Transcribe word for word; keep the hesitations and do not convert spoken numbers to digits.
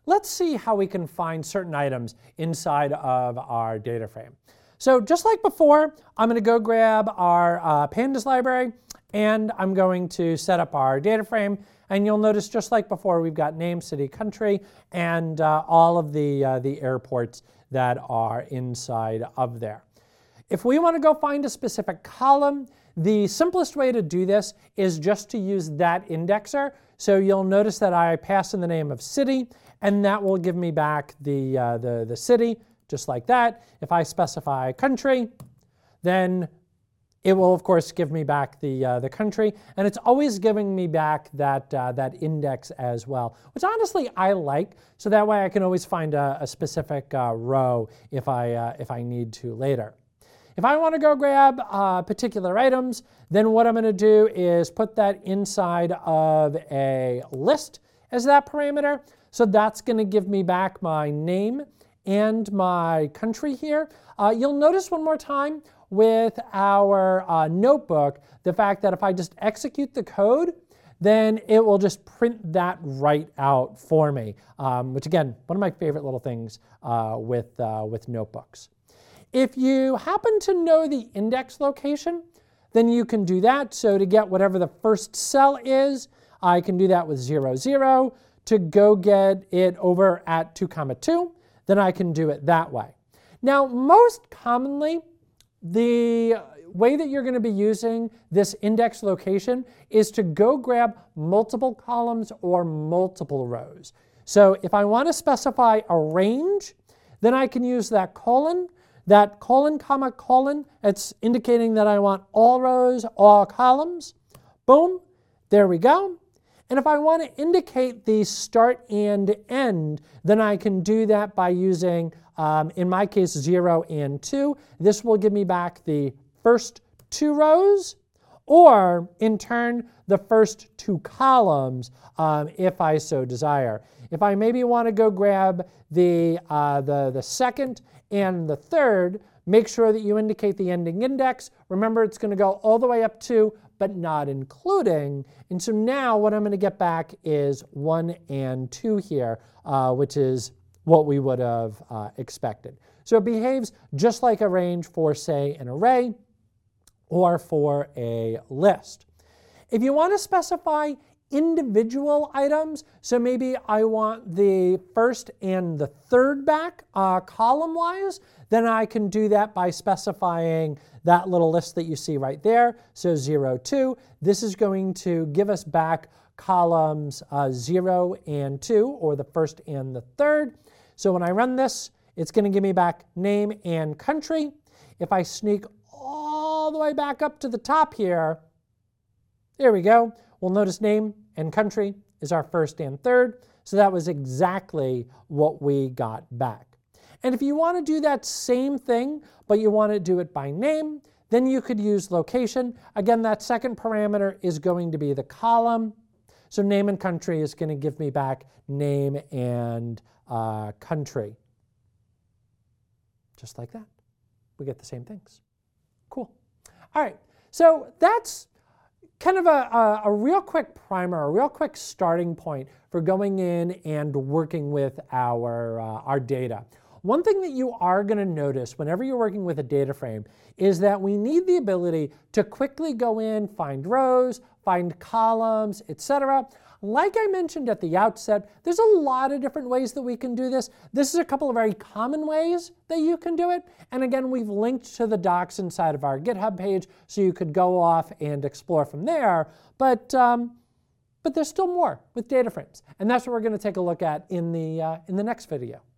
let's see how we can find certain items inside of our data frame. So just like before, I'm going to go grab our uh, pandas library, and I'm going to set up our data frame. And you'll notice, just like before, we've got name, city, country, and uh, all of the, uh, the airports that are inside of there. If we want to go find a specific column, the simplest way to do this is just to use that indexer. So you'll notice that I pass in the name of city, and that will give me back the, uh, the, the city, just like that. If I specify country, then it will, of course, give me back the, uh, the country, and it's always giving me back that, uh, that index as well, which honestly I like, so that way I can always find a, a specific uh, row if I, uh, if I need to later. If I want to go grab uh, particular items, then what I'm going to do is put that inside of a list as that parameter. So that's going to give me back my name and my country here. Uh, you'll notice one more time with our uh, notebook, the fact that if I just execute the code, then it will just print that right out for me, um, which again, one of my favorite little things uh, with, uh, with notebooks. If you happen to know the index location, then you can do that. So to get whatever the first cell is, I can do that with zero, zero. To go get it over at two comma two, then I can do it that way. Now, most commonly, the way that you're going to be using this index location is to go grab multiple columns or multiple rows. So if I want to specify a range, then I can use that colon, that colon, comma, colon. It's indicating that I want all rows, all columns. Boom, there we go. And if I want to indicate the start and end, then I can do that by using, um, in my case, zero and two. This will give me back the first two rows, or in turn, the first two columns, um, if I so desire. If I maybe want to go grab the, uh, the, the second and the third, make sure that you indicate the ending index. Remember, it's going to go all the way up to, but not including. And so now what I'm going to get back is one and two here, uh, which is what we would have uh, expected. So it behaves just like a range for, say, an array or for a list. If you want to specify individual items, so maybe I want the first and the third back uh, column-wise, then I can do that by specifying that little list that you see right there. So zero, two. This is going to give us back columns uh, zero and two, or the first and the third. So when I run this, it's going to give me back name and country. If I sneak all the way back up to the top here, there we go. We'll notice name and country is our first and third. So that was exactly what we got back. And if you want to do that same thing, but you want to do it by name, then you could use location. Again, that second parameter is going to be the column. So name and country is going to give me back name and uh, country. Just like that. We get the same things. Cool. All right. So that's kind of a, a, a real quick primer, a real quick starting point for going in and working with our, uh, our data. One thing that you are going to notice whenever you're working with a data frame is that we need the ability to quickly go in, find rows, find columns, et cetera. Like I mentioned at the outset, there's a lot of different ways that we can do this. This is a couple of very common ways that you can do it. And again, we've linked to the docs inside of our GitHub page, so you could go off and explore from there. But, um, but there's still more with data frames. And that's what we're going to take a look at in the, uh, in the next video.